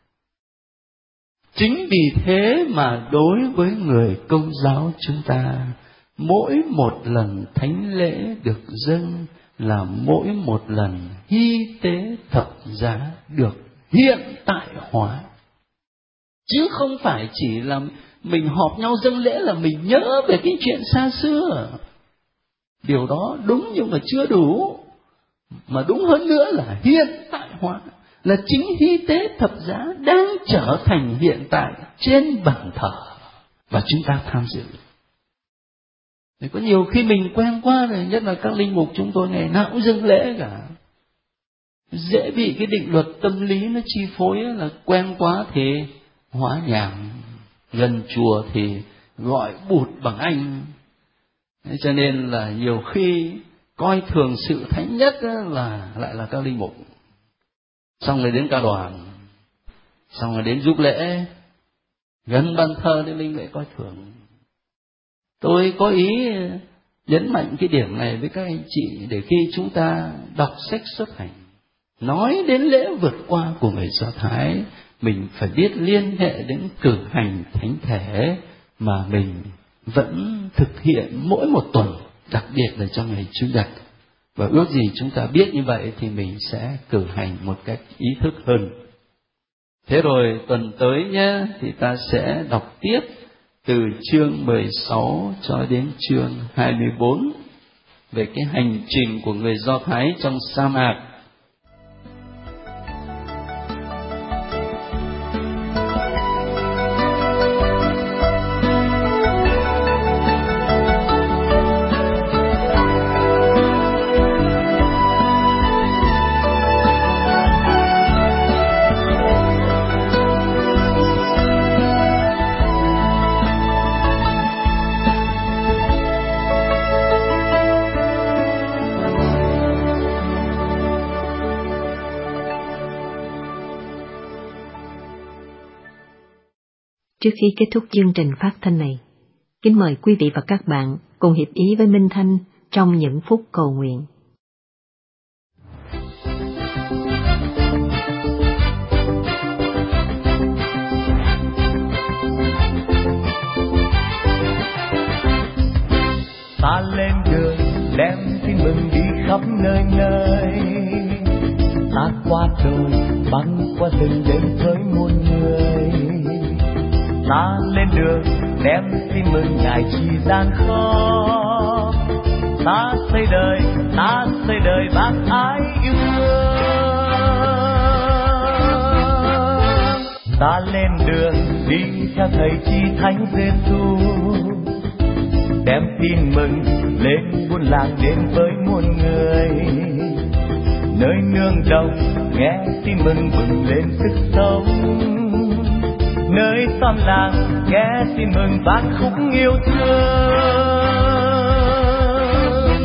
Chính vì thế mà đối với người Công giáo chúng ta, mỗi một lần thánh lễ được dâng là mỗi một lần hy tế thập giá được hiện tại hóa. Chứ không phải chỉ là mình họp nhau dâng lễ là mình nhớ về cái chuyện xa xưa. Điều đó đúng nhưng mà chưa đủ. Mà đúng hơn nữa là hiện tại hóa, là chính hy tế thập giá đang trở thành hiện tại trên bàn thờ và chúng ta tham dự. Thì có nhiều khi mình quen quá rồi, nhất là các linh mục chúng tôi ngày nào cũng dâng lễ cả. Dễ bị cái định luật tâm lý nó chi phối, là quen quá thì hóa nhàng, gần chùa thì gọi bụt bằng anh. Thế cho nên là nhiều khi coi thường sự thánh nhất là lại là các linh mục. Xong rồi đến ca đoàn, xong rồi đến giúp lễ, gần bàn thờ thì mình lại coi thường. Tôi có ý nhấn mạnh cái điểm này với các anh chị, để khi chúng ta đọc sách xuất hành, nói đến lễ vượt qua của người Do Thái, mình phải biết liên hệ đến cử hành thánh thể mà mình vẫn thực hiện mỗi một tuần, đặc biệt là trong ngày Chủ nhật. Và ước gì chúng ta biết như vậy thì mình sẽ cử hành một cách ý thức hơn. Thế rồi tuần tới nhé, thì ta sẽ đọc tiếp từ chương 16 cho đến chương 24 về cái hành trình của người Do Thái trong sa mạc. Trước khi kết thúc chương trình phát thanh này, kính mời quý vị và các bạn cùng hiệp ý với Minh Thanh trong những phút cầu nguyện. Ta lên đường đem tin mừng đi khắp nơi nơi, ta qua đồi băng qua rừng đến với muôn người. Ta lên đường đem tin mừng Ngài chỉ gian khó, ta xây đời bác ái yêu thương. Ta lên đường đi theo thầy chi thánh Giêsu, đem tin mừng lên buôn làng đến với muôn người. Nơi nương đồng nghe tin mừng bừng lên sức sống, nơi xóm làng nghe tin mừng vang khúc yêu thương.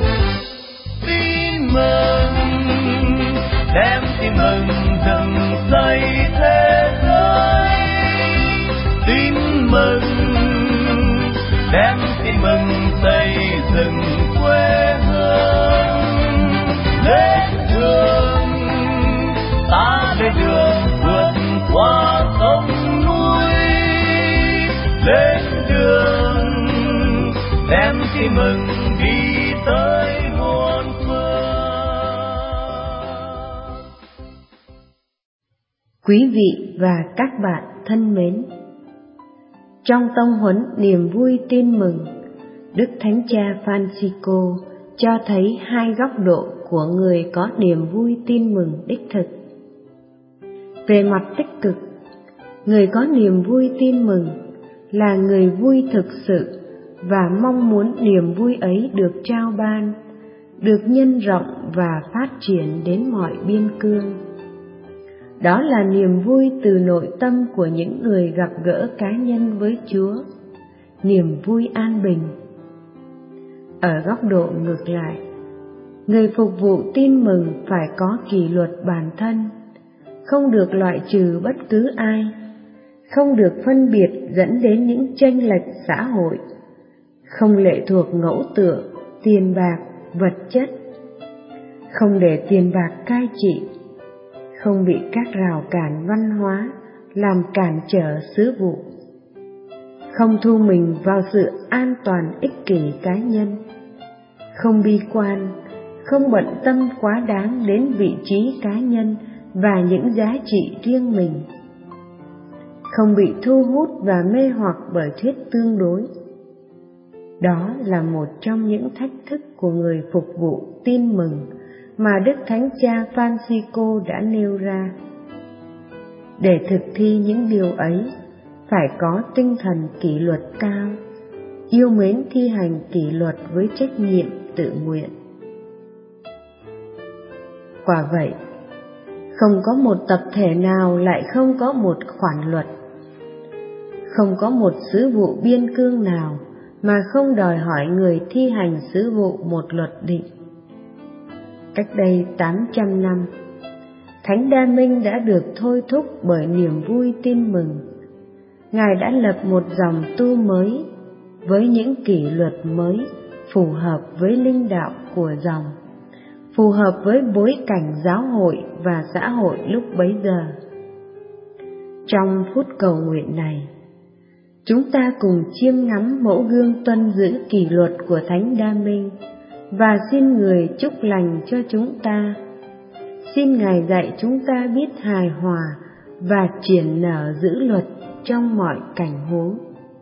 Tin mừng đem tin mừng dựng xây thế giới, tin mừng đem tin mừng xây dựng quê hương. Lên đường ta lên đường vượt qua sông núi, lên đường đem tin mừng đi tới muôn phương. Quý vị và các bạn thân mến, trong tông huấn niềm vui tin mừng, Đức Thánh Cha Francisco cho thấy hai góc độ của người có niềm vui tin mừng đích thực. Về mặt tích cực, người có niềm vui tin mừng là người vui thực sự và mong muốn niềm vui ấy được trao ban, được nhân rộng và phát triển đến mọi biên cương. Đó là niềm vui từ nội tâm của những người gặp gỡ cá nhân với Chúa, niềm vui an bình. Ở góc độ ngược lại, người phục vụ tin mừng phải có kỷ luật bản thân, không được loại trừ bất cứ ai, không được phân biệt dẫn đến những chênh lệch xã hội, không lệ thuộc ngẫu tượng, tiền bạc, vật chất, không để tiền bạc cai trị, không bị các rào cản văn hóa làm cản trở sứ vụ, không thu mình vào sự an toàn ích kỷ cá nhân, không bi quan, không bận tâm quá đáng đến vị trí cá nhân và những giá trị riêng mình, không bị thu hút và mê hoặc bởi thuyết tương đối. Đó là một trong những thách thức của người phục vụ tin mừng mà Đức Thánh Cha Francisco đã nêu ra. Để thực thi những điều ấy, phải có tinh thần kỷ luật cao, yêu mến thi hành kỷ luật với trách nhiệm tự nguyện. Quả vậy, không có một tập thể nào lại không có một khoản luật, không có một sứ vụ biên cương nào mà không đòi hỏi người thi hành sứ vụ một luật định. Cách đây 800 năm, Thánh Đa Minh đã được thôi thúc bởi niềm vui tin mừng. Ngài đã lập một dòng tu mới với những kỷ luật mới phù hợp với linh đạo của dòng, phù hợp với bối cảnh giáo hội và xã hội lúc bấy giờ. Trong phút cầu nguyện này, chúng ta cùng chiêm ngắm mẫu gương tuân giữ kỷ luật của Thánh Đa Minh và xin Người chúc lành cho chúng ta. Xin Ngài dạy chúng ta biết hài hòa và triển nở giữ luật trong mọi cảnh huống.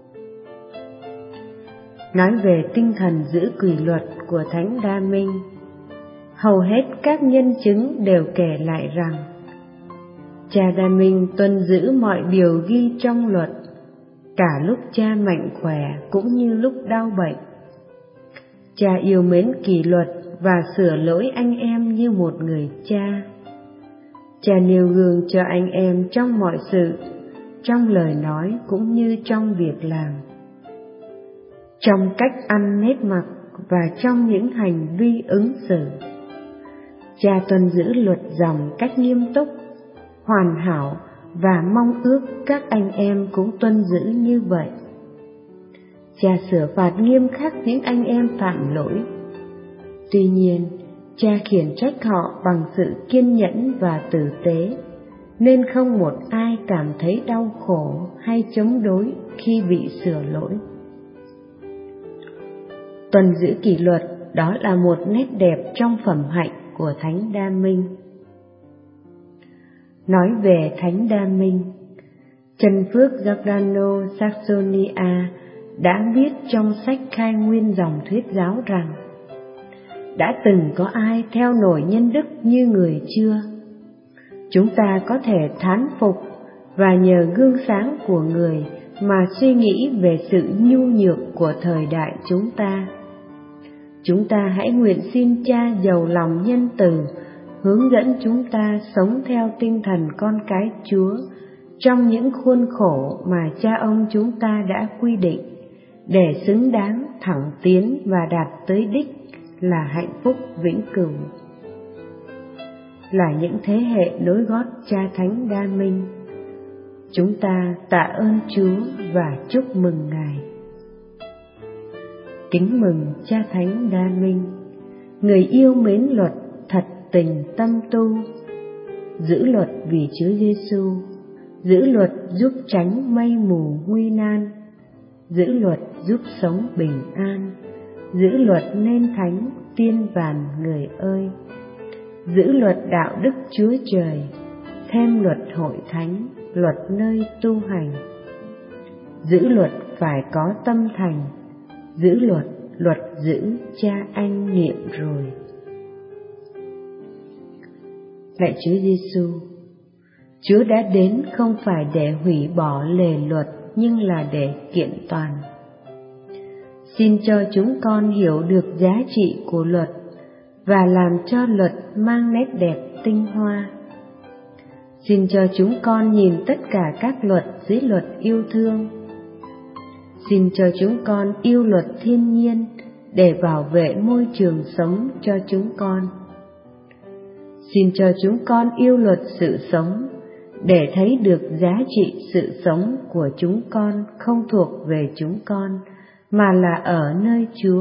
Nói về tinh thần giữ kỷ luật của Thánh Đa Minh, hầu hết các nhân chứng đều kể lại rằng Cha Đa Minh tuân giữ mọi điều ghi trong luật, cả lúc cha mạnh khỏe cũng như lúc đau bệnh. Cha yêu mến kỷ luật và sửa lỗi anh em như một người cha. Cha nêu gương cho anh em trong mọi sự, trong lời nói cũng như trong việc làm, trong cách ăn nếp mặc và trong những hành vi ứng xử. Cha tuân giữ luật dòng cách nghiêm túc, hoàn hảo và mong ước các anh em cũng tuân giữ như vậy. Cha sửa phạt nghiêm khắc những anh em phạm lỗi. Tuy nhiên, cha khiển trách họ bằng sự kiên nhẫn và tử tế, nên không một ai cảm thấy đau khổ hay chống đối khi bị sửa lỗi. Tuân giữ kỷ luật đó là một nét đẹp trong phẩm hạnh của Thánh Đa Minh. Nói về Thánh Đa Minh, Trần Phước Giordano Saxonia đã viết trong sách Khai Nguyên dòng thuyết giáo rằng: đã từng có ai theo nổi nhân đức như người chưa? Chúng ta có thể thán phục và nhờ gương sáng của người mà suy nghĩ về sự nhu nhược của thời đại chúng ta. Chúng ta hãy nguyện xin Cha giàu lòng nhân từ hướng dẫn chúng ta sống theo tinh thần con cái Chúa trong những khuôn khổ mà cha ông chúng ta đã quy định, để xứng đáng thẳng tiến và đạt tới đích là hạnh phúc vĩnh cửu. Là những thế hệ nối gót cha Thánh Đa Minh, chúng ta tạ ơn Chúa và chúc mừng Ngài. Kính mừng cha Thánh Đa Minh, người yêu mến luật, thật tình tâm tu, giữ luật vì Chúa Giêsu, giữ luật giúp tránh mây mù nguy nan, giữ luật giúp sống bình an, giữ luật nên thánh tiên vàn người ơi, giữ luật đạo đức Chúa Trời, thêm luật hội thánh, luật nơi tu hành. Giữ luật phải có tâm thành, giữ luật, luật giữ cha anh nghiệm rồi. Lạy Chúa Giêsu, Chúa đã đến không phải để hủy bỏ lề luật nhưng là để kiện toàn. Xin cho chúng con hiểu được giá trị của luật và làm cho luật mang nét đẹp tinh hoa. Xin cho chúng con nhìn tất cả các luật dưới luật yêu thương. Xin cho chúng con yêu luật thiên nhiên để bảo vệ môi trường sống cho chúng con. Xin cho chúng con yêu luật sự sống để thấy được giá trị sự sống của chúng con không thuộc về chúng con mà là ở nơi Chúa.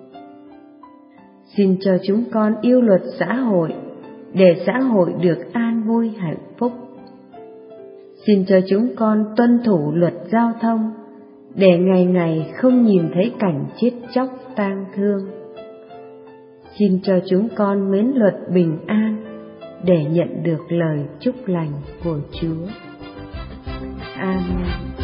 Xin cho chúng con yêu luật xã hội để xã hội được an vui hạnh phúc. Xin cho chúng con tuân thủ luật giao thông để ngày ngày không nhìn thấy cảnh chết chóc tang thương. Xin cho chúng con mến luật bình an để nhận được lời chúc lành của Chúa. Amen.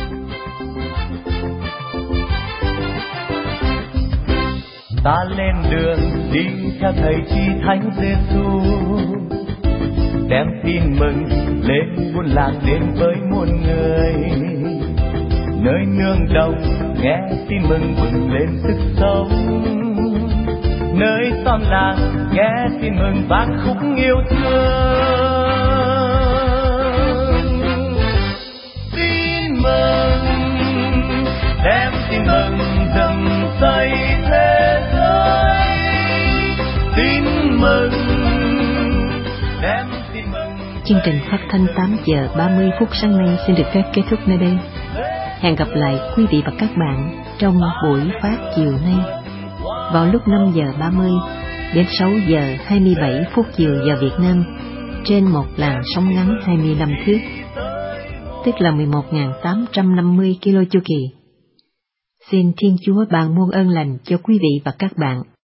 Ta lên đường đi theo thầy Chí Thánh Giêsu, đem tin mừng lên buôn làng đến với muôn người. Nơi nương đồng nghe tin mừng bừng lên sức sống, nơi xóm làng nghe tin mừng vang khúc yêu thương. Tin mừng đem tin mừng dần xây thế giới. Tin mừng đem tin mừng. Chương trình phát thanh 8 giờ 30 phút sáng nay xin được phép kết thúc nơi đây. Hẹn gặp lại quý vị và các bạn trong buổi phát chiều nay vào lúc 5 giờ 30 đến 6 giờ 27 phút chiều giờ Việt Nam trên một làn sóng ngắn 25 thước, tức là 11.850 kilo chu kỳ. Xin Thiên Chúa ban muôn ơn lành cho quý vị và các bạn.